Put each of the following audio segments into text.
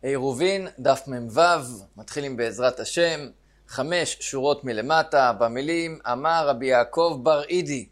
עירובין, דף מ"ו, מתחילים בעזרת השם, 5 שורות מלמטה, במילים, אמר רבי יעקב בר אידי.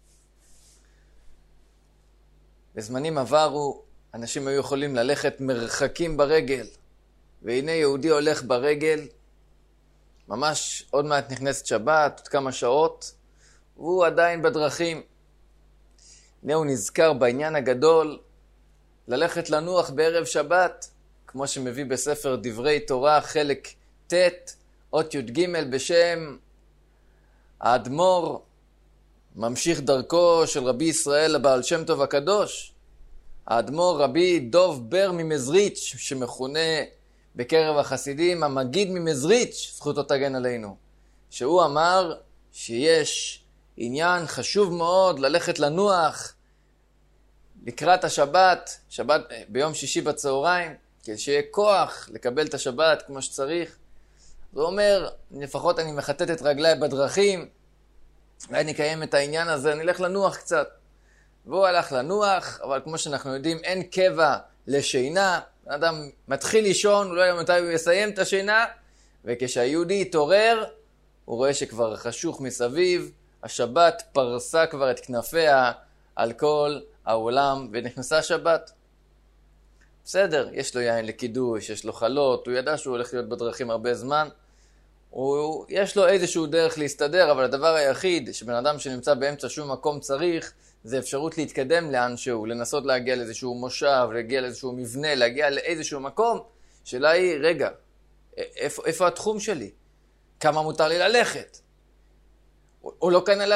בזמנים עברו, אנשים היו יכולים ללכת מרחקים ברגל, והנה יהודי הולך ברגל, ממש עוד מעט נכנסת שבת, עוד כמה שעות, והוא עדיין בדרכים. הנה הוא נזכר בעניין הגדול, ללכת לנוח בערב שבת, כמו שמביא בספר דברי תורה, חלק ט', אות י"ג בשם האדמו"ר, ממשיך דרכו של רבי ישראל הבעל שם טוב הקדוש, האדמו"ר רבי דוב בר ממזריץ', שמכונה בקרב החסידים המגיד ממזריץ', זכותו תגן עלינו, שהוא אמר שיש עניין חשוב מאוד ללכת לנוח לקראת השבת, שבת ביום שישי בצהריים, כדי שיהיה כוח לקבל את השבת כמו שצריך. הוא אומר, לפחות אני מחטט את רגליי בדרכים, ואני אקיים את העניין הזה, אני אלך לנוח קצת. והוא הלך לנוח, אבל כמו שאנחנו יודעים, אין קבע לשינה. האדם מתחיל לישון, אולי מתי הוא יסיים את השינה, וכשהיהודי התעורר, הוא רואה שכבר חשוך מסביב, השבת פרסה כבר את כנפיה על כל העולם, ונכנסה שבת. בסדר, יש לו יין לקידוש, יש לו חלות, הוא ידע שהוא הולך להיות בדרכים הרבה זמן, יש לו איזשהו דרך להסתדר, אבל הדבר היחיד שבן אדם שנמצא באמצע שום מקום צריך, זה אפשרות להתקדם לאנשהו, לנסות להגיע לאיזשהו מושב, להגיע לאיזשהו מבנה, להגיע לאיזשהו מקום, שאלה היא, רגע, איפה התחום שלי? כמה מותר לי ללכת? הוא לא קנה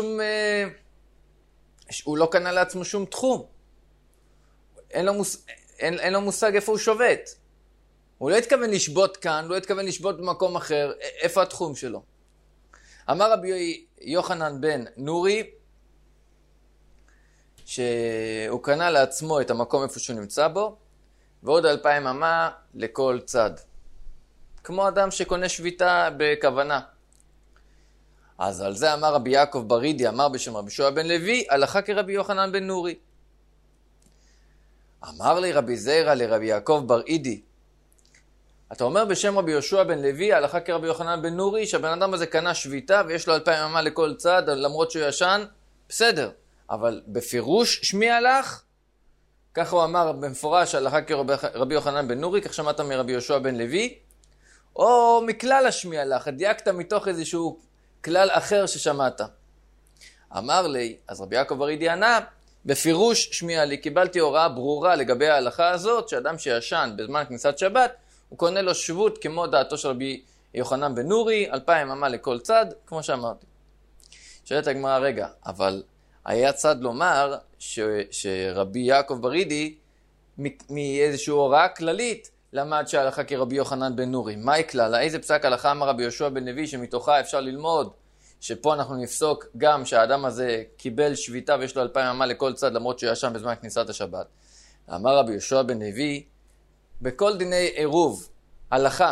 לעצמו שום תחום. אין לו מושג איפה הוא שובת. הוא לא התכוון לשבות כאן, לא התכוון לשבות במקום אחר. איפה התחום שלו? אמר רבי יוחנן בן נורי, שהוא קנה לעצמו את המקום איפה שהוא נמצא בו, ועוד 2,000 אמה לכל צד. כמו אדם שקונה שביתה בכוונה. אז על זה אמר רבי יעקב בר אידי, אמר בשם רבי יהושע בן לוי, הלכה כרבי יוחנן בן נורי. אמר לי רבי זיירא לרבי יעקב בר אידי, אתה אומר בשם רבי יהושע בן לוי, הלכה כרבי יוחנן בן נורי, שהבן אדם הזה קנה שביתה ויש לו 2,000 אמה לכל צד, למרות שהוא ישן, בסדר. אבל בפירוש שמי הלך? ככה הוא אמר במפורש, הלכה כרבי יוחנן בן נורי, כך שמעת מרבי יהושע בן לוי, או מכלל השמי הלך, דייקת מתוך איזשהו כלל אחר ששמעת. אמר לי, אז רבי יעקב בר אידי ענה, בפירוש שמיע לי, קיבלתי הוראה ברורה לגבי ההלכה הזאת, שאדם שישן בזמן כניסת שבת, הוא קונה לו שבות כמו דעתו של רבי יוחנן בן נורי, 2,000 אמה לכל צד, כמו שאמרתי. שואלת הגמרא, רגע, אבל היה צד לומר שרבי יעקב בר אידי, מאיזושהי הוראה כללית, למד שההלכה כרבי יוחנן בן נורי. מהי כללה? איזה פסק הלכה אמר רבי יהושע בן לוי שמתוכה אפשר ללמוד שפה אנחנו נפסוק גם שהאדם הזה קיבל שביתה ויש לו 2,000 אמה לכל צד למרות שהוא ישן בזמן כניסת השבת. אמר רבי יהושע בן לוי, בכל דיני עירוב, הלכה,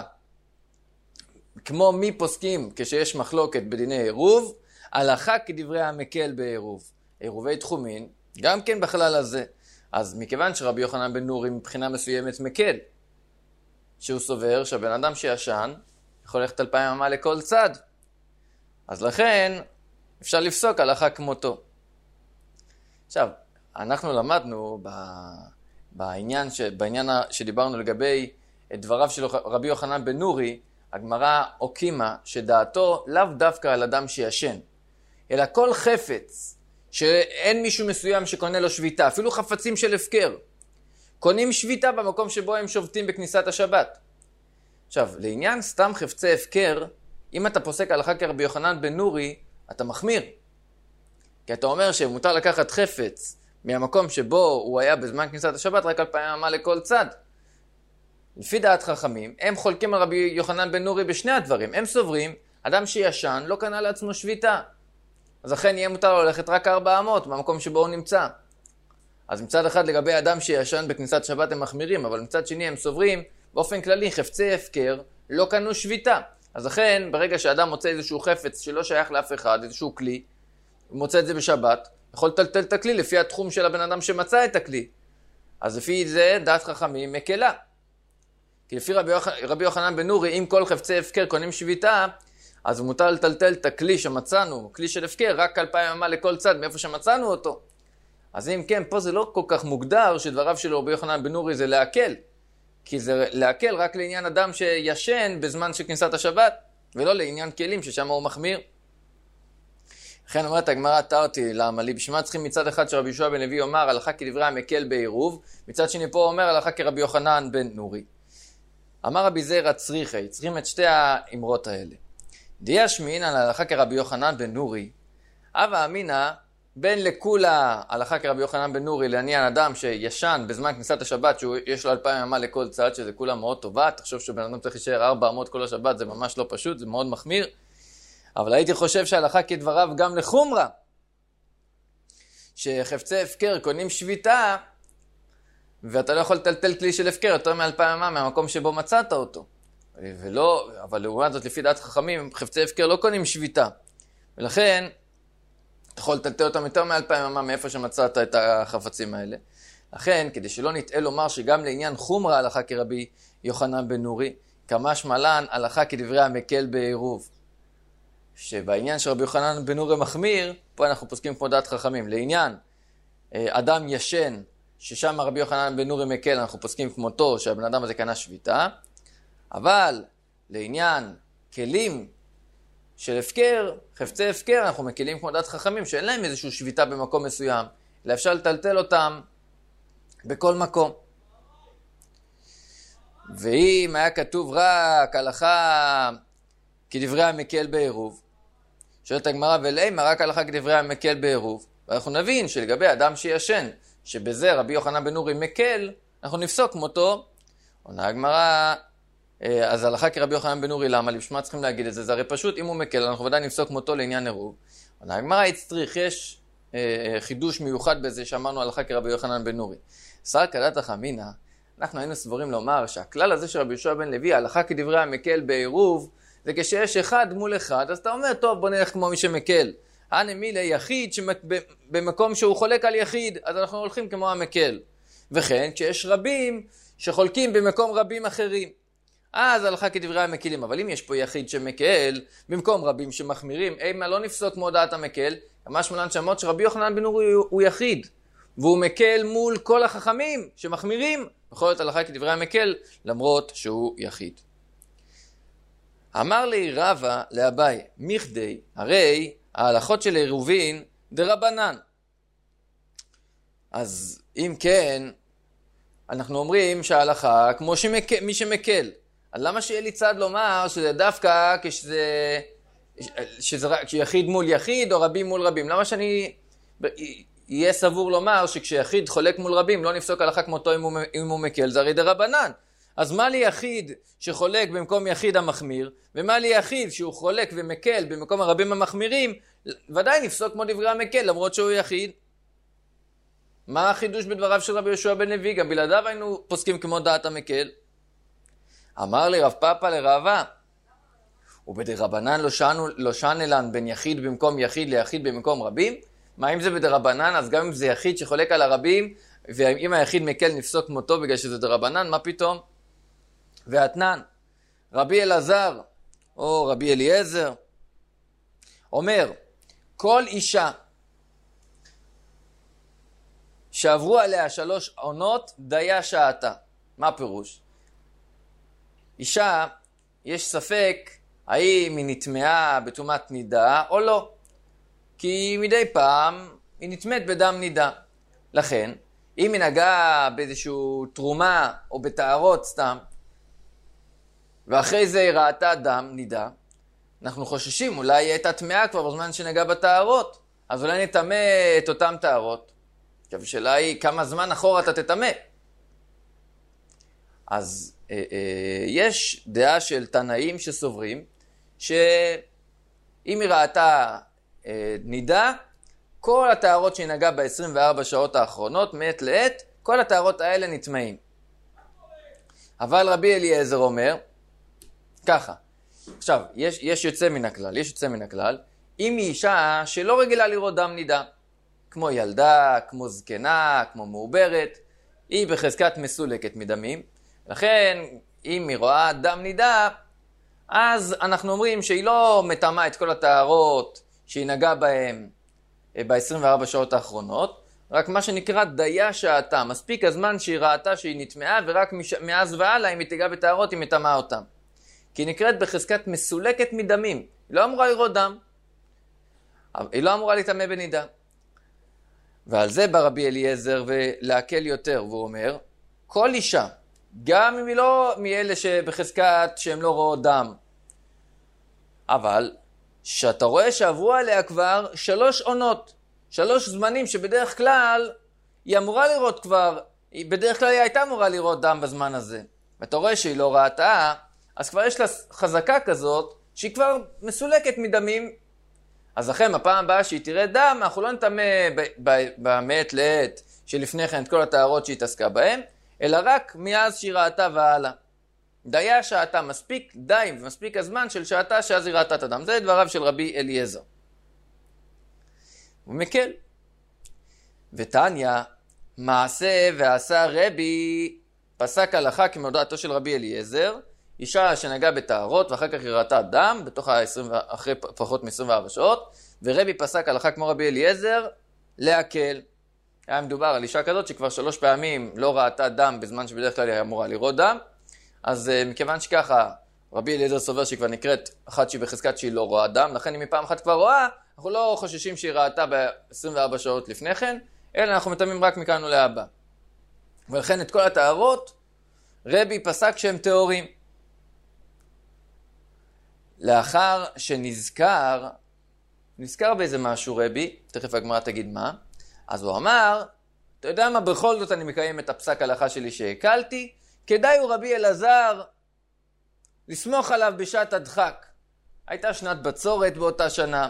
כמו מי פוסקים כשיש מחלוקת בדיני עירוב, הלכה כדברי המקל בעירוב. עירובי תחומין, גם כן בכלל הזה. אז מכיוון שרבי יוחנן בן נורי מבחינה מסוימת מקל, שהוא סובר שהבן אדם שישן יכול ללכת 2,000 אמה לכל צד. אז לכן אפשר לפסוק הלכה כמותו. עכשיו, אנחנו למדנו בעניין שדיברנו לגבי דבריו של רבי יוחנן בן נורי, הגמרא הוקימה שדעתו לאו דווקא על אדם שישן, אלא כל חפץ שאין מישהו מסוים שקונה לו שביתה, אפילו חפצים של הפקר, קונים שביתה במקום שבו הם שובתים בכניסת השבת. עכשיו, לעניין סתם חפצי הפקר, אם אתה פוסק הלכה כרבי יוחנן בן נורי, אתה מחמיר. כי אתה אומר שמותר לקחת חפץ מהמקום שבו הוא היה בזמן כניסת השבת, רק 2,000 אמה לכל צד. לפי דעת חכמים, הם חולקים על רבי יוחנן בן נורי בשני הדברים. הם סוברים, אדם שישן לא קנה לעצמו שביתה. אז אכן יהיה מותר לו ללכת רק 400 מהמקום שבו הוא נמצא. אז מצד אחד לגבי אדם שישן בכניסת שבת הם מחמירים, אבל מצד שני הם סוברים, באופן כללי חפצי הפקר לא קנו שביתה. אז אכן ברגע שאדם מוצא איזשהו חפץ שלא שייך לאף אחד, איזשהו כלי, הוא מוצא את זה בשבת, יכול לטלטל את הכלי לפי התחום של הבן אדם שמצא את הכלי. אז לפי זה דעת חכמים מקלה. כי לפי רבי יוחנן בן נורי, אם כל חפצי הפקר קונים שביתה, אז מותר לטלטל את הכלי שמצאנו, כלי של הפקר, רק 2,000 אמה לכל צד, מאיפה שמצאנו אותו. אז אם כן, פה זה לא כל כך מוגדר שדבריו של רבי יוחנן בן נורי זה להקל. כי זה להקל רק לעניין אדם שישן בזמן של כניסת השבת, ולא לעניין כלים ששם הוא מחמיר. לכן אומרת הגמרא תרתי לעמלי, בשביל מה צריכים מצד אחד שרבי יהושע בן לוי אומר הלכה כדברי המקל בעירוב, מצד שני פה אומר הלכה כרבי יוחנן בן נורי. אמר רבי זירא צריכים את שתי האמרות האלה. דיה שמינן הלכה כרבי יוחנן בן נורי, הווה אמינא בין לכולה הלכה כרבי יוחנן בן נורי לעניין אדם שישן בזמן כניסת השבת שיש לו 2,000 אמה לכל צד, שזה כולה מאוד טובה. תחשוב שבן אדם צריך להישאר 4 אמות כל השבת, זה ממש לא פשוט, זה מאוד מחמיר. אבל הייתי חושב שההלכה כדבריו גם לחומרה, שחפצי הפקר קונים שביתה, ואתה לא יכול לטלטל כלי של הפקר יותר מ2,000 אמה מהמקום שבו מצאת אותו. ולא, אבל לעומת זאת לפי דעת חכמים, חפצי הפקר לא קונים שביתה. ולכן, אתה יכול לטלטל אותם יותר מ2,000 אמה מאיפה שמצאת את החפצים האלה. לכן, כדי שלא נטעה לומר שגם לעניין חומרה הלכה כרבי יוחנן בן נורי, כמשמע לן הלכה כדברי המקל בעירוב. שבעניין של רבי יוחנן בן נורי מחמיר, פה אנחנו פוסקים כמו דעת חכמים. לעניין אדם ישן, ששם רבי יוחנן בן נורי מקל, אנחנו פוסקים כמותו, שהבן אדם הזה קנה שביתה. אבל לעניין כלים של הפקר, חפצי הפקר, אנחנו מקלים כמו דעת חכמים, שאין להם איזושהי שביתה במקום מסוים, אלא אפשר לטלטל אותם בכל מקום. ואם היה כתוב רק הלכה כדברי המקל בעירוב, שואלת הגמרא ולמה רק הלכה כדברי המקל בעירוב, ואנחנו נבין שלגבי אדם שישן, שבזה רבי יוחנן בן נורי מקל, אנחנו נפסוק כמותו. עונה הגמרא, אז הלכה כרבי יוחנן בן נורי, למה? לשמה צריכים להגיד את זה, זה הרי פשוט, אם הוא מקל, אנחנו ודאי נפסוק כמותו לעניין עירוב. עונה הגמרא, יש חידוש מיוחד בזה שאמרנו הלכה כרבי יוחנן בן נורי. שר כדת החמינא, אנחנו היינו סבורים לומר שהכלל הזה של רבי יהושע בן לוי, הלכה כדברי המקל בעירוב, זה כשיש אחד מול אחד, אז אתה אומר, טוב, בוא נלך כמו מי שמקל. הנמילה יחיד במקום שהוא חולק על יחיד, אז אנחנו הולכים כמו המקל. וכן, כשיש רבים שחולקים במקום רבים אחרים, אז הלכה כדברי המקלים. אבל אם יש פה יחיד שמקל במקום רבים שמחמירים, אימה לא נפסוק כמו דעת המקל, ממש מולן שמות שרבי יוחנן בן נורי הוא יחיד, והוא מקל מול כל החכמים שמחמירים, בכל זאת הלכה כדברי המקל, למרות שהוא יחיד. אמר לי רבא לאביי, מכדי, הרי ההלכות של עירובין דרבנן. אז אם כן, אנחנו אומרים שההלכה כמו מי שמקל. אז למה שיהיה לי צד לומר שזה דווקא שזה יחיד מול יחיד או רבים מול רבים? למה שאני יהיה סבור לומר שכשיחיד חולק מול רבים לא נפסוק הלכה כמותו אם הוא מקל? זה הרי דרבנן. אז מה לי יחיד שחולק במקום יחיד המחמיר, ומה לי יחיד שהוא חולק ומקל במקום הרבים המחמירים? ודאי נפסוק כמו דברי המקל למרות שהוא יחיד. מה החידוש בדבריו של רבי יהושע בן לוי? גם בלעדיו היינו פוסקים כמו דעת המקל. אמר לי רב פאפא לרבא, ובדרבנן לא שנלן בין יחיד במקום יחיד ליחיד במקום רבים? מה אם זה בדרבנן? אז גם אם זה יחיד שחולק על הרבים, ואם היחיד מקל נפסוק כמותו בגלל שזה דרבנן, מה פתאום? ואתנן, רבי אלעזר או רבי אליעזר אומר, כל אישה שעברו עליה 3 עונות דיה שעתה. מה פירוש? אישה, יש ספק האם היא נטמעה בטומאת נידה או לא. כי מדי פעם היא נטמאת בדם נידה. לכן, אם היא נגעה באיזשהו תרומה או בתארות סתם, ואחרי זה היא ראתה דם נידה, אנחנו חוששים, אולי היא הייתה טמאה כבר בזמן שנגעה בתארות, אז אולי נטמא את אותם תארות. עכשיו, השאלה היא כמה זמן אחורה אתה תטמא. אז יש דעה של תנאים שסוברים, שאם היא ראתה נידה, כל התארות שהיא נגעה ב-24 שעות האחרונות, מעת לעת, כל התארות האלה נטמאים. אבל רבי אליעזר אומר, ככה, עכשיו, יש יוצא מן הכלל, אם היא אישה שלא רגילה לראות דם נידה, כמו ילדה, כמו זקנה, כמו מעוברת, היא בחזקת מסולקת מדמים, לכן אם היא רואה דם נידה, אז אנחנו אומרים שהיא לא מטמאה את כל הטהרות שהיא נגעה בהן ב-24 שעות האחרונות, רק מה שנקרא דיה שעתה, מספיק הזמן שהיא ראתה שהיא נטמעה, ורק מאז והלאה אם היא תיגע בטהרות היא מטמאה אותם. כי היא נקראת בחזקת מסולקת מדמים, היא לא אמורה לראות דם, היא לא אמורה להטמא בנידה. ועל זה בא רבי אליעזר ולהקל יותר, והוא אומר, כל אישה, גם אם היא לא מאלה שבחזקת שהם לא רואות דם, אבל שאתה רואה שעברו עליה כבר 3 עונות, 3 זמנים שבדרך כלל היא אמורה לראות כבר, בדרך כלל היא הייתה אמורה לראות דם בזמן הזה, ואתה רואה שהיא לא ראתה, אז כבר יש לה חזקה כזאת שהיא כבר מסולקת מדמים. אז לכם הפעם הבאה שהיא תראה דם, אנחנו לא נטמא במעת לעת שלפני כן את כל הטהרות שהיא תעסקה בהם, אלא רק מאז שהיא ראתה והלאה. דיה שעתה, מספיק די ומספיק הזמן של שעתה שאז היא ראתה את הדם. זה דבריו של רבי אליעזר. הוא מקל. ותניה, מעשה ועשה רבי, פסק הלכה כמודעתו של רבי אליעזר, אישה שנגעה בטהרות ואחר כך היא ראתה דם אחרי פחות מ-24 שעות, ורבי פסק הלכה כמו רבי אליעזר להקל. היה מדובר על אישה כזאת שכבר 3 פעמים לא ראתה דם בזמן שבדרך כלל היא אמורה לראות דם, אז מכיוון שככה רבי אליעזר סובר שהיא כבר נקראת אחת שהיא בחזקת שהיא לא רואה דם, לכן אם היא פעם אחת כבר רואה, אנחנו לא חוששים שהיא ראתה ב-24 שעות לפני כן, אלא אנחנו מטמאים רק מכאן ולהבא. ולכן את כל הטהרות רבי פסק שהם טהורים. לאחר שנזכר באיזה משהו רבי, תכף הגמרא תגיד מה, אז הוא אמר, אתה יודע מה, בכל זאת אני מקיים את הפסק הלכה שלי שהקלתי, כדאי הוא רבי אלעזר לסמוך עליו בשעת הדחק. הייתה שנת בצורת באותה שנה,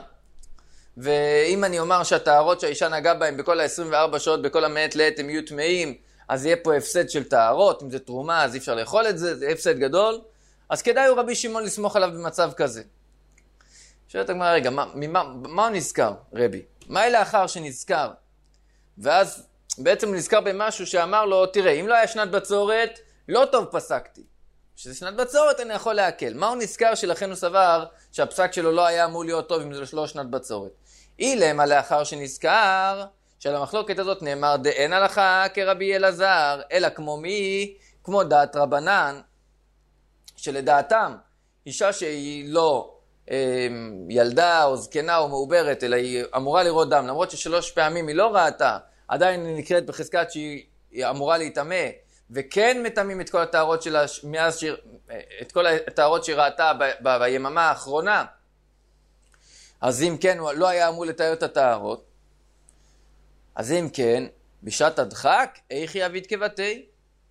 ואם אני אומר שהטהרות שהאישה נגעה בהם בכל ה-24 שעות, בכל המעת לעת הם יהיו טמאים, אז יהיה פה הפסד של טהרות, אם זה תרומה אז אי אפשר לאכול את זה, זה הפסד גדול, אז כדאי הוא רבי שמעון לסמוך עליו במצב כזה. שואלת הגמרא, רגע, מה הוא נזכר, רבי? מה לאחר שנזכר? ואז בעצם הוא נזכר במשהו שאמר לו, תראה, אם לא היה שנת בצורת, לא טוב פסקתי. כשזה שנת בצורת אני יכול להקל. מה הוא נזכר שלכן הוא סבר שהפסק שלו לא היה אמור להיות טוב אם זה לא שנת בצורת? אילמה לאחר שנזכר, שלמחלוקת הזאת נאמר דאין הלכה כרבי אלעזר, אלא כמו מי? כמו דעת רבנן, שלדעתם אישה שהיא לא ילדה או זקנה או מעוברת, אלא היא אמורה לראות דם, למרות ש3 פעמים היא לא ראתה, עדיין היא נקראת בחזקת שהיא אמורה להתאמה, וכן מטמאים את כל הטהרות שלה, את כל הטהרות שהיא ראתה ביממה האחרונה, אז אם כן הוא לא היה אמור לתאר את הטהרות, אז אם כן, בשעת הדחק, איך יעביד כבתי?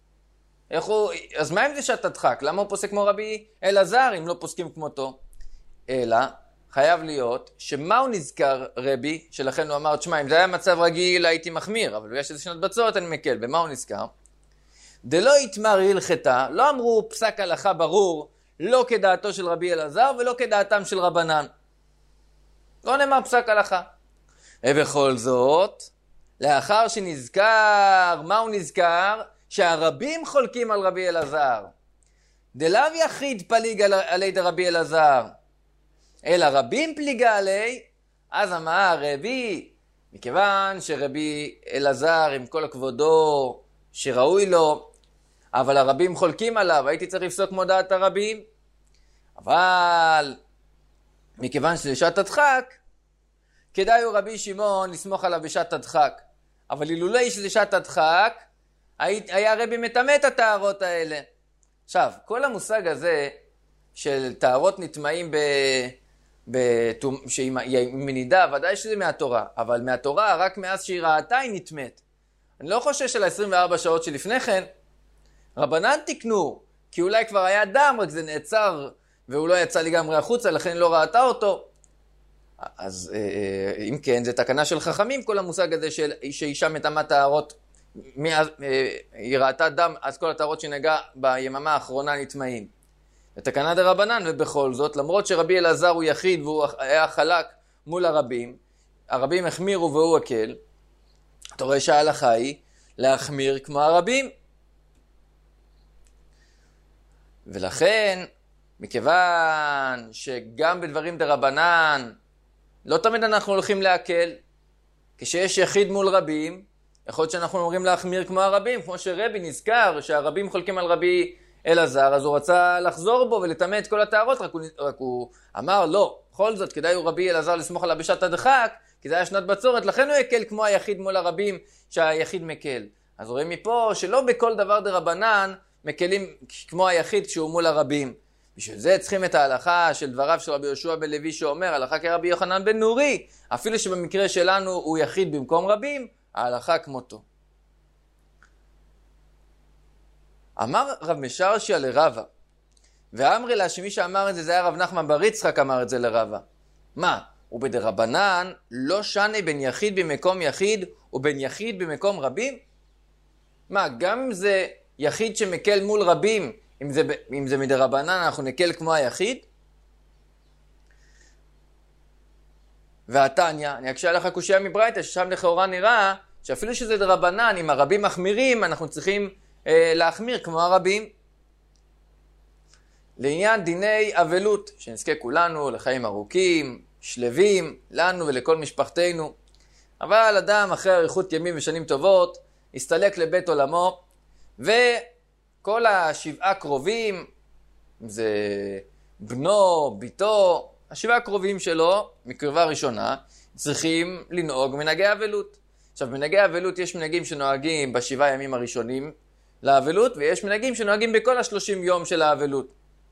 אז מה אם זה שעת הדחק? למה הוא פוסק כמו רבי אלעזר אם לא פוסקים כמותו? אלא חייב להיות שמה הוא נזכר רבי, שלכן הוא אמר, תשמע, אם זה היה מצב רגיל הייתי מחמיר, אבל בגלל שזה שנת בצורת אני מקל. במה הוא נזכר? דלא יתמר הלכתה, לא אמרו פסק הלכה ברור, לא כדעתו של רבי אלעזר ולא כדעתם של רבנן. לא נאמר פסק הלכה. ובכל זאת, לאחר שנזכר, מה הוא נזכר? שהרבים חולקים על רבי אלעזר. דלאו יחיד פליג עלי דרבי אלעזר, אלא רבים פליגה עלי, אז אמר רבי, מכיוון שרבי אלעזר עם כל הכבודו שראוי לו, אבל הרבים חולקים עליו, הייתי צריך לפסוק כמו דעת הרבים, אבל מכיוון שזה שעת הדחק, כדאי הוא רבי שמעון לסמוך עליו בשעת הדחק. אבל אילולא שזה שעת הדחק, היה רבי מטמא את הטהרות האלה. עכשיו, כל המושג הזה של טהרות נטמאים שהיא מנידה, ודאי שזה מהתורה, אבל מהתורה רק מאז שהיא ראתה היא נטמאת. אני לא חושש על 24 שעות שלפני כן, רבנן תקנו, כי אולי כבר היה דם, רק זה נעצר, והוא לא יצא לגמרי החוצה, לכן לא ראתה אותו. אז אם כן, זה תקנה של חכמים, כל המושג הזה שאישה מטמאה טהרות, היא ראתה דם, אז כל הטהרות שנגעה ביממה האחרונה נטמאים. זה תקנה דרבנן, ובכל זאת, למרות שרבי אלעזר הוא יחיד והוא היה חלק מול הרבים, הרבים החמירו והוא הקל, אתה רואה שההלכה היא להחמיר כמו הרבים. ולכן, מכיוון שגם בדברים דרבנן, לא תמיד אנחנו הולכים להקל. כשיש יחיד מול רבים, יכול להיות שאנחנו אומרים להחמיר כמו הרבים, כמו שרבי נזכר שהרבים חולקים על רבי אלעזר, אז הוא רצה לחזור בו ולטמא את כל הטהרות, רק הוא אמר לא, בכל זאת כדאי הוא רבי אלעזר לסמוך עליו בשעת הדחק, כי זה היה שנת בצורת, לכן הוא יקל כמו היחיד מול הרבים שהיחיד מקל. אז רואים מפה שלא בכל דבר דרבנן מקלים כמו היחיד כשהוא מול הרבים. בשביל זה צריכים את ההלכה של דבריו של רבי יהושע בן לוי שאומר, הלכה כרבי יוחנן בן נורי, אפילו שבמקרה שלנו הוא יחיד במקום רבים, ההלכה כמותו. אמר רב משרשיה לרבא, ואמרי לה שמי שאמר את זה, זה היה רב נחמן בר יצחק אמר את זה לרבא. מה? ובדרבנן לא שני בין יחיד במקום יחיד ובין יחיד במקום רבים? מה, גם אם זה יחיד שמקל מול רבים, אם זה מדרבנן אנחנו נקל כמו היחיד? והתניא, אני אקשה לך קושיה מברייתא, ששם לכאורה נראה שאפילו שזה דרבנן, אם הרבים מחמירים, אנחנו צריכים להחמיר כמו הרבים. לעניין דיני אבלות, שנזכה כולנו לחיים ארוכים, שלווים, לנו ולכל משפחתנו. אבל אדם אחרי אריכות ימים ושנים טובות, הסתלק לבית עולמו, וכל השבעה קרובים, אם זה בנו, ביתו, השבעה קרובים שלו, מקרבה ראשונה, צריכים לנהוג מנהגי אבלות. עכשיו, מנהגי אבלות יש מנהגים שנוהגים בשבעה ימים הראשונים לאבלות, ויש מנהגים שנוהגים בכל 30 יום של האבלות.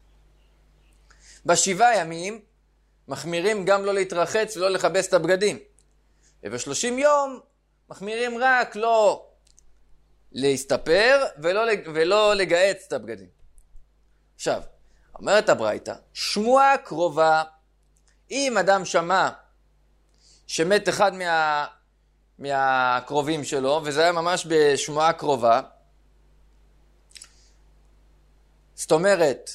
בשבעה ימים מחמירים גם לא להתרחץ ולא לכבס את הבגדים. וב-30 יום מחמירים רק לא להסתפר ולא לגהץ את הבגדים. עכשיו, אומרת הברייתא, שמועה קרובה, אם אדם שמע שמת אחד מהקרובים שלו, וזה היה ממש בשמועה קרובה, זאת אומרת,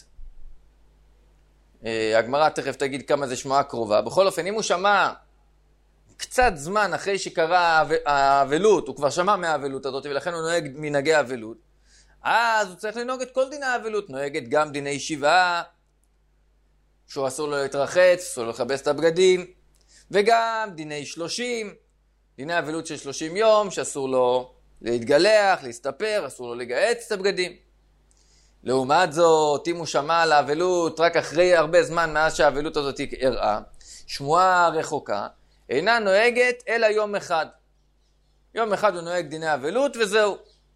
הגמרא תכף תגיד כמה זה שמועה קרובה, בכל אופן, אם הוא שמע קצת זמן אחרי שקרה האבלות, הוא כבר שמע מהאבלות הזאת, ולכן הוא נוהג מנהגי האבלות, אז הוא צריך לנהוג את כל דיני האבלות, נוהגת גם דיני שבעה, שהוא אסור לו להתרחץ, אסור לו לכבס את הבגדים, וגם דיני 30, דיני האבלות של 30 יום, שאסור לו להתגלח, להסתפר, אסור לו לגהץ את הבגדים. לעומת זאת, אם הוא שמע על האבלות רק אחרי הרבה זמן מאז שהאבלות הזאת הראה, שמועה רחוקה, אינה נוהגת אלא יום אחד. יום אחד הוא נוהג דיני האבלות וזהו.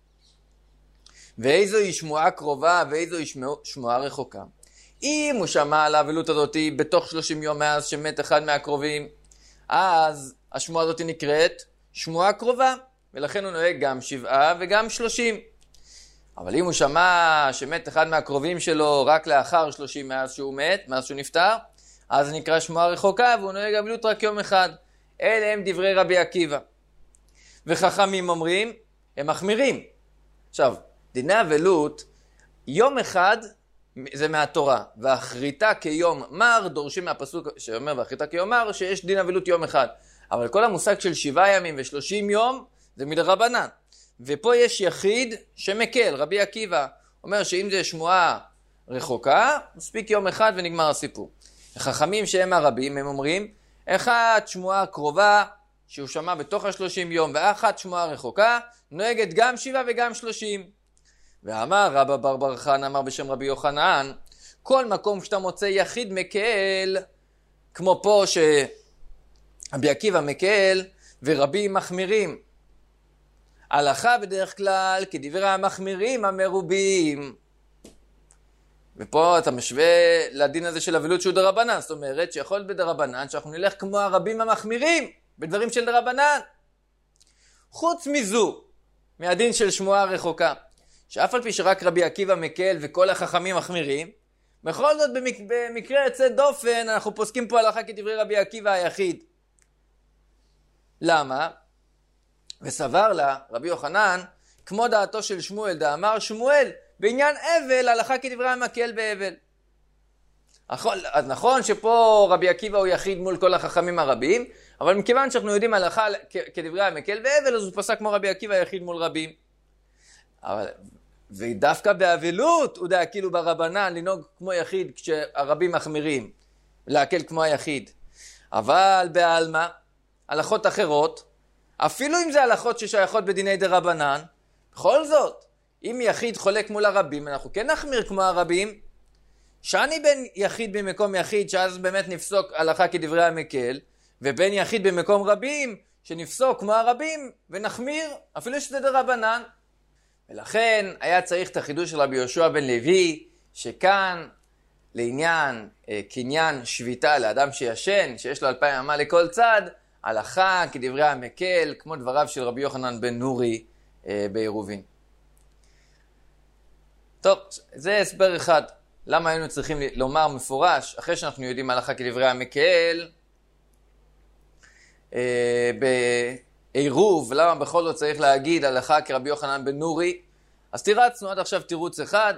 ואיזו היא שמועה קרובה ואיזו היא שמועה רחוקה. אם הוא שמע על האבלות הזאת בתוך 30 יום מאז שמת אחד מהקרובים, אז השמועה הזאת נקראת שמועה קרובה, ולכן הוא נוהג גם 7 וגם 30. אבל אם הוא שמע שמת אחד מהקרובים שלו רק לאחר 30 מאז שהוא מת, מאז שהוא נפטר, אז זה נקרא שמועה רחוקה, והוא נוהג אבלות רק יום אחד. אלה הם דברי רבי עקיבא. וחכמים אומרים, הם מחמירים. עכשיו, דיני אבלות, יום אחד זה מהתורה, והאחריתה כיום מר, דורשים מהפסוק שאומר והאחריתה כיום מר, שיש דין אבלות יום אחד. אבל כל המושג של 7 ימים ו30 יום, זה מדרבנן. ופה יש יחיד שמקל, רבי עקיבא אומר שאם זה שמועה רחוקה, מספיק יום אחד ונגמר הסיפור. החכמים שהם הרבים, הם אומרים, אחת שמועה קרובה, שהוא שמע בתוך 30 יום, ואחת שמועה רחוקה, נוהגת גם 7 וגם 30. ואמר רבא בר חנא, אמר בשם רבי יוחנן, כל מקום שאתה מוצא יחיד מקל, כמו פה שרבי עקיבא מקל, ורבים מחמירים. הלכה בדרך כלל כדברי המחמירים המרובים. ופה אתה משווה לדין הזה של אבלות שהוא דרבנן, זאת אומרת שיכול להיות בדרבנן שאנחנו נלך כמו הרבים המחמירים בדברים של דרבנן. חוץ מזו, מהדין של שמועה רחוקה, שאף על פי שרק רבי עקיבא מקל וכל החכמים מחמירים, בכל זאת במקרה יוצא דופן אנחנו פוסקים פה הלכה כדברי רבי עקיבא היחיד. למה? וסבר לה רבי יוחנן כמו דעתו של שמואל, דאמר שמואל בעניין אבל הלכה כדברי המקל באבל. אז נכון שפה רבי עקיבא הוא יחיד מול כל החכמים הרבים, אבל מכיוון שאנחנו יודעים הלכה כדברי המקל באבל, אז הוא פסק כמו רבי עקיבא יחיד מול רבים. ודווקא באבלות הוא דאכילו ברבנן לנהוג כמו יחיד כשהרבים מחמירים, להקל כמו היחיד. אבל בעלמא, הלכות אחרות, אפילו אם זה הלכות ששייכות בדיני דרבנן, בכל זאת, אם יחיד חולק מול הרבים, אנחנו כן נחמיר כמו הרבים, שאני בין יחיד במקום יחיד, שאז באמת נפסוק הלכה כדברי המקל, ובין יחיד במקום רבים, שנפסוק כמו הרבים, ונחמיר, אפילו שזה דרבנן. ולכן היה צריך את החידוש של רבי יהושע בן לוי, שכאן לעניין קניין שביתה לאדם שישן, שיש לו 2,000 אמה לכל צד, הלכה כדברי המקל, כמו דבריו של רבי יוחנן בן נורי בעירובין. טוב, זה הסבר אחד. למה היינו צריכים לומר מפורש, אחרי שאנחנו יודעים הלכה כדברי המקל, בעירוב, למה בכל זאת צריך להגיד הלכה כרבי יוחנן בן נורי? אז תירצנו עד עכשיו תירוץ אחד,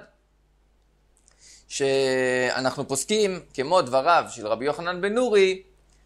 שאנחנו פוסקים כמו דבריו של רבי יוחנן בן נורי,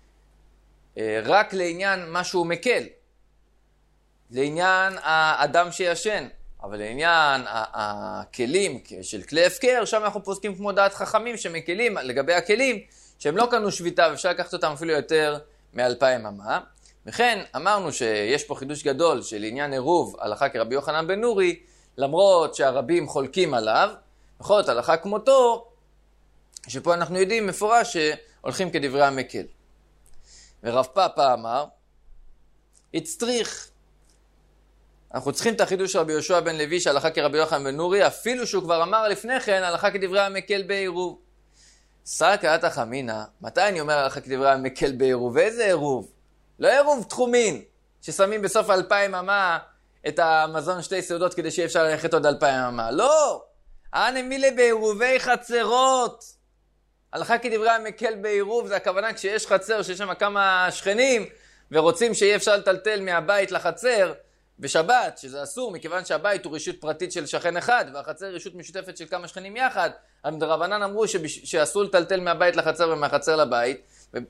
רק לעניין משהו מקל, לעניין האדם שישן, אבל לעניין הכלים של כלי הפקר, שם אנחנו פוסקים כמו דעת חכמים שמקלים לגבי הכלים, שהם לא קנו שביתה ואפשר לקחת אותם אפילו יותר מ2,000 אמה. וכן אמרנו שיש פה חידוש גדול של עניין עירוב הלכה כרבי יוחנן בן נורי, למרות שהרבים חולקים עליו, בכל זאת הלכה כמותו, שפה אנחנו יודעים מפורש שהולכים כדברי המקל. ורב פאפא אמר, הצטריך, אנחנו צריכים את החידוש של רבי יהושע בן לוי שהלכה כרבי יוחנן בן נורי, אפילו שהוא כבר אמר לפני כן הלכה כדברי המקל בעירוב. סרקא אתא אמינא, מתי אני אומר הלכה כדברי המקל בעירוב? איזה עירוב? לא עירוב תחומין, ששמים בסוף 2,000 אמה את המזון 2 סעודות כדי שיהיה אפשר ללכת עוד 2,000 אמה. לא! אנא מילי בעירובי חצרות. הלכה כדברי המקל בעירוב, זה הכוונה כשיש חצר, שיש שם כמה שכנים, ורוצים שיהיה אפשר לטלטל מהבית לחצר, בשבת, שזה אסור, מכיוון שהבית הוא רשות פרטית של שכן אחד, והחצר רשות משותפת של כמה שכנים יחד, הרבנן אמרו שאסור לטלטל מהבית לחצר ומהחצר לבית,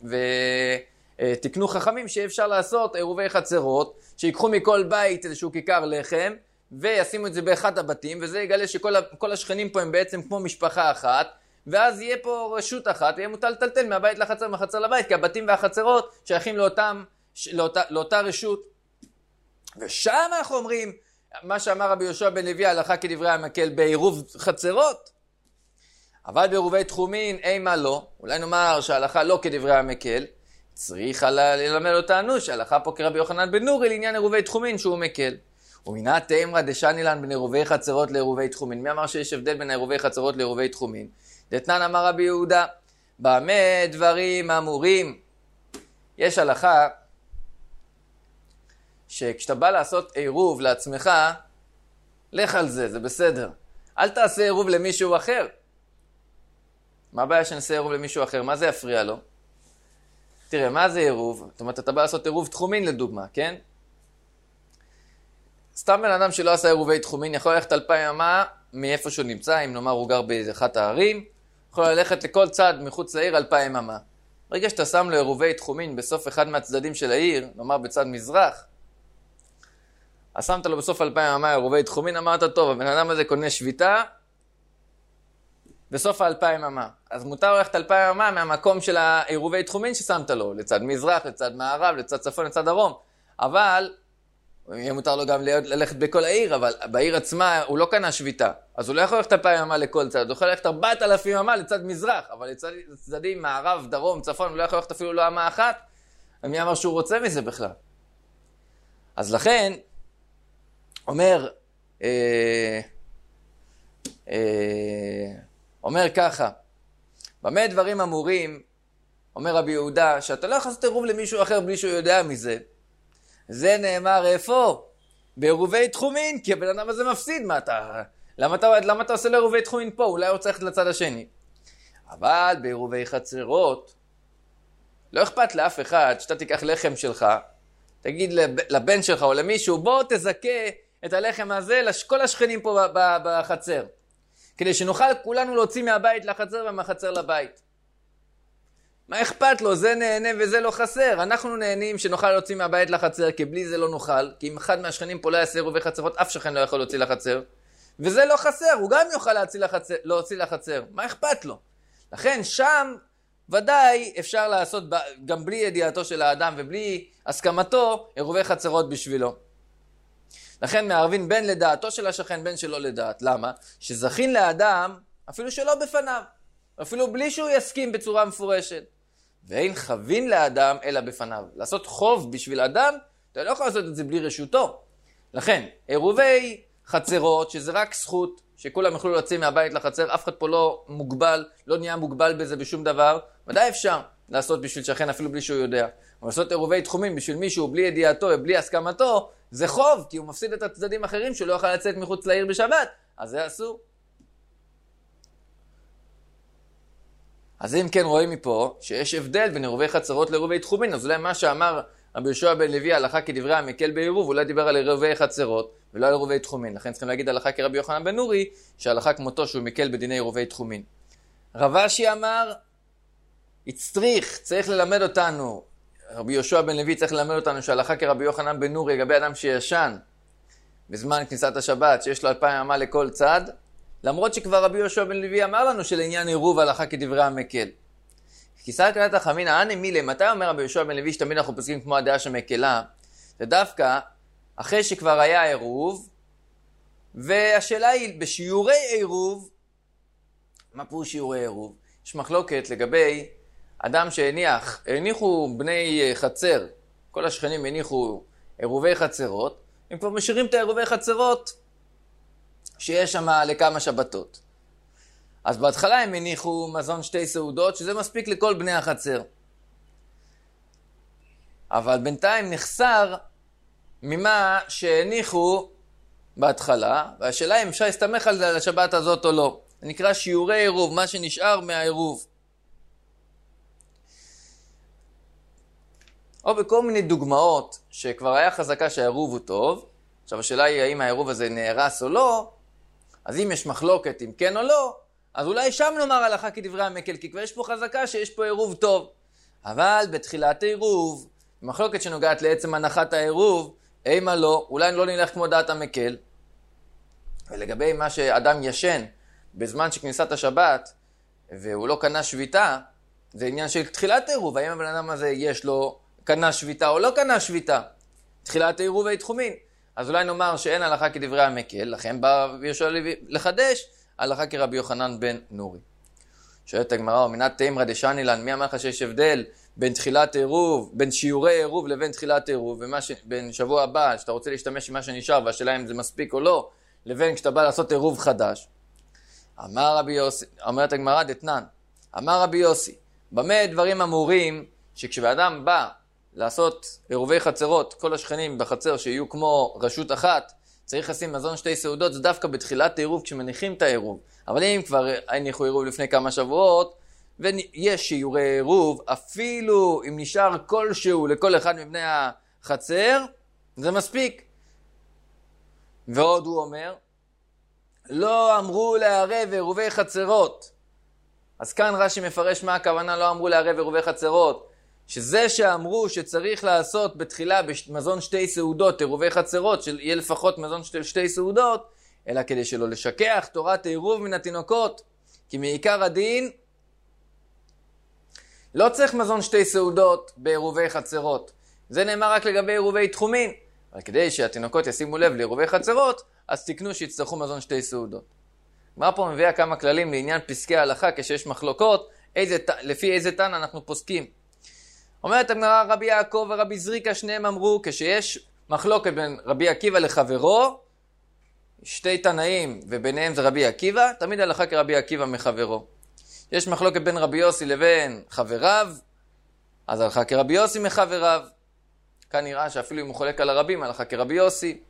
ותקנו חכמים שאפשר לעשות עירובי חצרות, שיקחו מכל בית איזשהו כיכר לחם, וישימו את זה באחד הבתים, וזה יגלה שכל השכנים פה הם בעצם כמו משפחה אחת, ואז יהיה פה רשות אחת, ויהיה מוטל לטלטל מהבית לחצר ומהחצר לבית, כי הבתים והחצרות שייכים לאותה רשות. ושם אנחנו אומרים, מה שאמר רבי יהושע בן לוי, הלכה כדברי המקל בעירוב חצרות. אבל בעירובי תחומין, אימה לא. אולי נאמר שההלכה לא כדברי המקל, צריכה ללמד אותנו שההלכה פה כרבי יוחנן בן נורי לעניין עירובי תחומין שהוא מקל. ומינא תימרא דשנילן בין עירובי חצרות לעירובי תחומין. מי אמר שיש הבדל בין עירובי חצרות לעירובי תחומין? דתנן אמר רבי יהודה, במה דברים אמורים? יש הלכה שכשאתה בא לעשות עירוב לעצמך, לך על זה, זה בסדר. אל תעשה עירוב למישהו אחר. מה הבעיה שנעשה עירוב למישהו אחר? מה זה יפריע לו? תראה, מה זה עירוב? זאת אומרת, אתה בא לעשות עירוב תחומין לדוגמה, כן? סתם בן אדם שלא עשה עירובי תחומין, יכול ללכת 2,000 אמה מאיפה שהוא נמצא, אם נאמר הוא גר באחת הערים, יכול ללכת לכל צד מחוץ לעיר 2,000 אמה. ברגע שאתה שם לו עירובי תחומין בסוף אחד מהצדדים של העיר, נאמר בצד מזרח, אז שמת לו בסוף 2,000 אמה עירובי תחומין, אמרת טוב, הבן אדם הזה קונה שביתה, בסוף 2,000 אמה. אז מותר ללכת 2,000 אמה מהמקום של העירובי תחומין ששמת לו, לצד מזרח, לצד מערב, לצד צפון, לצד דרום. אבל, יהיה מותר לו גם ללכת בכל העיר, אבל בעיר עצמה הוא לא קנה שביתה. אז הוא לא יכול ללכת 2,000 אמה לכל צד, הוא יכול ללכת 4,000 אמה לצד מזרח, אבל לצדים מערב, דרום, צפון, הוא לא יכול ללכת אפילו לא אמה אחת. מי אמר שהוא רוצה מזה בכלל? אז לכן, אומר ככה, במה דברים אמורים, אומר רבי יהודה, שאתה לא יכול לעשות עירוב למישהו אחר בלי שהוא יודע מזה. זה נאמר איפה? בעירובי תחומין, כי הבן אדם הזה מפסיד. למה אתה עושה לו עירובי תחומין פה? אולי הוא צריך ללכת לצד השני. אבל בעירובי חצרות, לא אכפת לאף אחד שאתה תיקח לחם שלך, תגיד לבן שלך או למישהו, בוא תזכה את הלחם הזה לכל השכנים פה בחצר. כדי שנוכל כולנו להוציא מהבית לחצר ומהחצר לבית. מה אכפת לו? זה נהנה וזה לא חסר. אנחנו נהנים שנוכל להוציא מהבית לחצר, כי בלי זה לא נוכל. כי אם אחד מהשכנים פה לא יעשה עירובי חצרות, אף שכן לא יכול להוציא לחצר. וזה לא חסר, הוא גם יוכל להוציא לחצר, מה אכפת לו? לכן שם ודאי אפשר לעשות, גם בלי ידיעתו של האדם ובלי הסכמתו, עירובי חצרות בשבילו. לכן מערבין בין לדעתו של השכן, בין שלא לדעת. למה? שזכין לאדם, אפילו שלא בפניו, אפילו בלי שהוא יסכים בצורה מפורשת. ואין חבין לאדם אלא בפניו. לעשות חוב בשביל אדם, אתה לא יכול לעשות את זה בלי רשותו. לכן, עירובי חצרות, שזה רק זכות, שכולם יוכלו להוציא מהבית לחצר, אף אחד פה לא מוגבל, לא נהיה מוגבל בזה בשום דבר, ודאי אפשר לעשות בשביל שכן אפילו בלי שהוא יודע. אבל לעשות עירובי תחומים בשביל מישהו בלי ידיעתו ובלי הסכמתו, זה חוב, כי הוא מפסיד את הצדדים אחרים שלא יוכל לצאת מחוץ לעיר בשבת, אז זה אסור. אז אם כן רואים מפה שיש הבדל בין עירובי חצרות לעירובי תחומין, אז אולי מה שאמר רבי יהושע בן לוי הלכה כדברי המקל בעירוב, אולי דיבר על עירובי חצרות ולא על עירובי תחומין. לכן צריכים להגיד הלכה כרבי יוחנן בן נורי, שההלכה כמותו שהוא מקל בדיני עירובי תחומין. רב אשי אמר, צריך ללמד אותנו, רבי יהושע בן לוי צריך ללמד אותנו שההלכה כרבי יוחנן בן נורי לגבי אדם שישן בזמן כניסת השבת, שיש לו 2,000 אמה לכל צד, למרות שכבר רבי יהושע בן לוי אמר לנו שלעניין עירוב הלכה כדברי המקל. כיסא קלת החמינא אנא מילי, מתי אומר רבי יהושע בן לוי שתמיד אנחנו פוסקים כמו הדעה שמקלה? זה דווקא אחרי שכבר היה עירוב, והשאלה היא בשיעורי עירוב, מה פירוש שיעורי עירוב? יש מחלוקת לגבי אדם הניחו בני חצר, כל השכנים הניחו עירובי חצרות, הם כבר משאירים את העירובי חצרות שיש שם לכמה שבתות. אז בהתחלה הם הניחו מזון 2 סעודות, שזה מספיק לכל בני החצר. אבל בינתיים נחסר ממה שהניחו בהתחלה, והשאלה אם אפשר להסתמך על זה על השבת הזאת או לא. זה נקרא שיעורי עירוב, מה שנשאר מהעירוב. או בכל מיני דוגמאות שכבר היה חזקה שהעירוב הוא טוב, עכשיו השאלה היא האם העירוב הזה נהרס או לא, אז אם יש מחלוקת אם כן או לא, אז אולי שם נאמר הלכה כדברי המקל, כי כבר יש פה חזקה שיש פה עירוב טוב. אבל בתחילת העירוב, מחלוקת שנוגעת לעצם הנחת העירוב, אימה לא, אולי לא נלך כמו דעת המקל. ולגבי מה שאדם ישן בזמן שכניסת השבת, והוא לא קנה שביתה, זה עניין של תחילת העירוב, האם הבן אדם הזה יש לו קנה שביתה או לא קנה שביתה. תחילת העירוב והתחומין. אז אולי נאמר שאין הלכה כדברי המקל, לכן בא יהושע לחדש הלכה כרבי יוחנן בן נורי. שואלת הגמרא, ומנת תימרא דשנילן, מי אמר לך שיש הבדל בין תחילת עירוב, בין שיעורי עירוב לבין תחילת עירוב, בין שבוע הבא, שאתה רוצה להשתמש עם מה שנשאר, והשאלה אם זה מספיק או לא, לבין כשאתה בא לעשות עירוב חדש. אמר רבי יוסי, אומרת הגמרא דתנן, אמר רבי יוסי, במה דברים אמורים שכשאדם בא לעשות עירובי חצרות, כל השכנים בחצר שיהיו כמו רשות אחת, צריך לשים מזון 2 סעודות, זה דווקא בתחילת העירוב כשמניחים את העירוב. אבל אם כבר הניחו עירוב לפני כמה שבועות, ויש שיעורי עירוב, אפילו אם נשאר כלשהו לכל אחד מבני החצר, זה מספיק. ועוד הוא אומר, לא אמרו לערב עירובי חצרות. אז כאן רש"י מפרש מה הכוונה לא אמרו לערב עירובי חצרות. שזה שאמרו שצריך לעשות בתחילה במזון 2 סעודות, עירובי חצרות, שיהיה לפחות מזון 2 סעודות, אלא כדי שלא לשכח תורת העירוב מן התינוקות. כי מעיקר הדין, לא צריך מזון 2 סעודות בעירובי חצרות. זה נאמר רק לגבי עירובי תחומין. אבל כדי שהתינוקות ישימו לב לעירובי חצרות, אז תקנו שיצטרכו מזון 2 סעודות. מה פה מביאה כמה כללים לעניין פסקי ההלכה, כשיש מחלוקות, לפי איזה תנא אנחנו פוסקים. אומרת הגמרא, רבי יעקב ורבי זריקה שניהם אמרו, כשיש מחלוקת בין רבי עקיבא לחברו, 2 תנאים וביניהם זה רבי עקיבא, תמיד הלכה כרבי עקיבא מחברו. יש מחלוקת בין רבי יוסי לבין חבריו, אז הלכה כרבי יוסי מחבריו. כאן נראה שאפילו אם הוא חולק על הרבים, הלכה כרבי יוסי.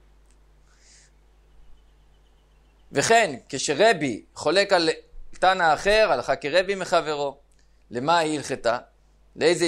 וכן, כשרבי חולק על תנא אחר, הלכה כרבי מחברו. למה היא הלכתה? לאיזה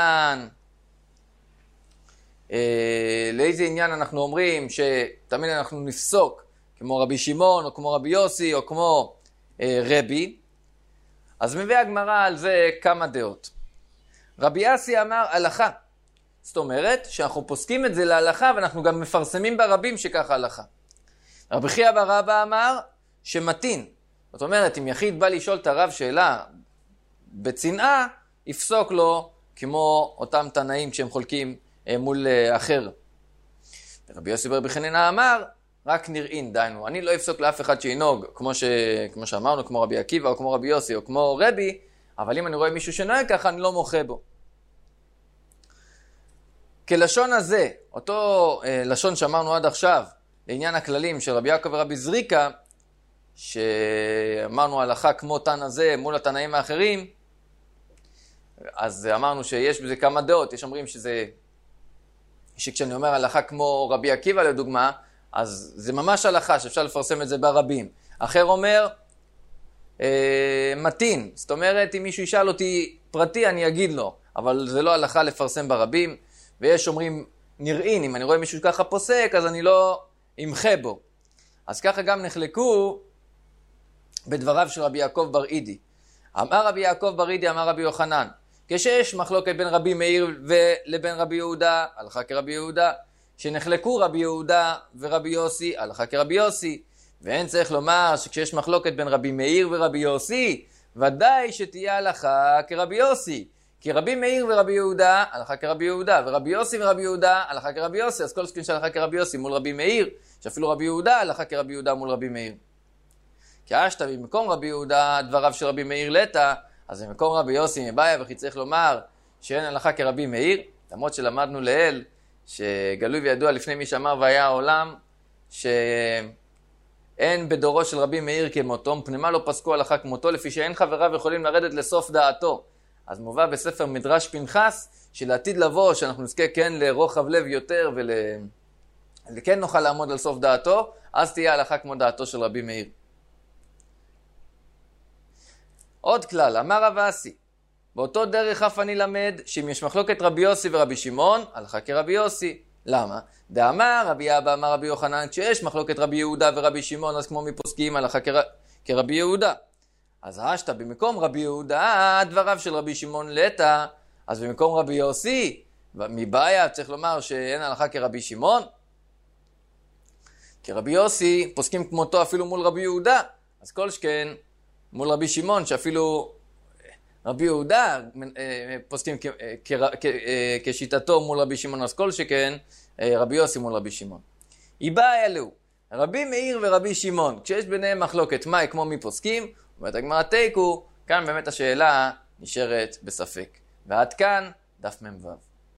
עניין אנחנו אומרים שתמיד אנחנו נפסוק כמו רבי שמעון או כמו רבי יוסי או כמו רבי. אז מביא הגמרא על זה כמה דעות. רבי אסי אמר הלכה. זאת אומרת שאנחנו פוסקים את זה להלכה ואנחנו גם מפרסמים ברבים שככה הלכה. רבי חייא בר אבא אמר שמתין. זאת אומרת, אם יחיד בא לשאול את הרב שאלה בצנעה, יפסוק לו כמו אותם תנאים כשהם חולקים מול אחר. רבי יוסי בר בחנינא אמר, רק נראין, דיינו. אני לא אפסוק לאף אחד שינהוג, כמו שאמרנו, כמו רבי עקיבא או כמו רבי יוסי או כמו רבי, אבל אם אני רואה מישהו שנוהג ככה, אני לא מוחה בו. כלשון הזה, אותו לשון שאמרנו עד עכשיו, לעניין הכללים של רבי יעקב ורבי זריקה, שאמרנו הלכה כמו תן הזה מול התנאים האחרים, אז אמרנו שיש בזה כמה דעות. יש אומרים שכשאני אומר הלכה כמו רבי עקיבא לדוגמה, אז זה ממש הלכה שאפשר לפרסם את זה ברבים. אחר אומר מתין, זאת אומרת אם מישהו ישאל אותי פרטי אני אגיד לו, אבל זה לא הלכה לפרסם ברבים. ויש אומרים נראין, אם אני רואה מישהו ככה פוסק אז אני לא אמחה בו. אז ככה גם נחלקו בדבריו של רבי יעקב בר אידי. אמר רבי יעקב בר אידי, אמר רבי יוחנן, כשיש מחלוקת בין רבי מאיר לבין רבי יהודה, הלכה כרבי יהודה, שנחלקו רבי יהודה ורבי יוסי, הלכה כרבי יוסי, ואין צריך לומר שכשיש מחלוקת בין רבי מאיר ורבי יוסי, ודאי שתהיה הלכה כרבי יוסי, כי רבי מאיר ורבי יהודה, הלכה כרבי יהודה, ורבי יוסי ורבי יהודה, הלכה כרבי יוסי, אז כל סכין שהלכה כרבי יוסי מול רבי מאיר, שאפילו רבי יהודה, הלכה כרבי יהודה מול רבי מאיר. כי אשתא במקום רבי יהודה דבריו של רבי מאיר לטה, אז במקום רבי יוסי מבעיה וכי צריך לומר שאין הלכה כרבי מאיר, למרות שלמדנו לאל שגלוי וידוע לפני מי שאמר והיה העולם שאין בדורו של רבי מאיר כמותו, מפני מה לא פסקו הלכה כמותו, לפי שאין חבריו יכולים לרדת לסוף דעתו. אז מובא בספר מדרש פנחס שלעתיד לבוא שאנחנו נזכה כן לרוחב לב יותר וכן נוכל לעמוד על סוף דעתו, אז תהיה הלכה כמו דעתו של רבי מאיר. עוד כלל, אמר רב אסי, באותו דרך אף אני למד שאם יש מחלוקת רבי יוסי ורבי שמעון, הלכה כרבי יוסי. למה? דאמר רבי אבא אמר רבי יוחנן, כשיש מחלוקת רבי יהודה ורבי שמעון, אז כמו מפוסקים הלכה כרבי יהודה. אז אשתא במקום רבי יהודה דבריו של רבי שמעון לטה, אז במקום רבי יוסי, מבעיה צריך לומר שאין הלכה כרבי שמעון. כרבי יוסי פוסקים כמותו אפילו מול רבי יהודה, אז כל שכן מול רבי שמעון, שאפילו רבי יהודה פוסקים כשיטתו מול רבי שמעון, אז כל שכן רבי יוסי מול רבי שמעון. איבאי אלו, רבי מאיר ורבי שמעון, כשיש ביניהם מחלוקת מהי כמו מי פוסקים, אומרת הגמרא תיקו, כאן באמת השאלה נשארת בספק. ועד כאן דף מ"ו.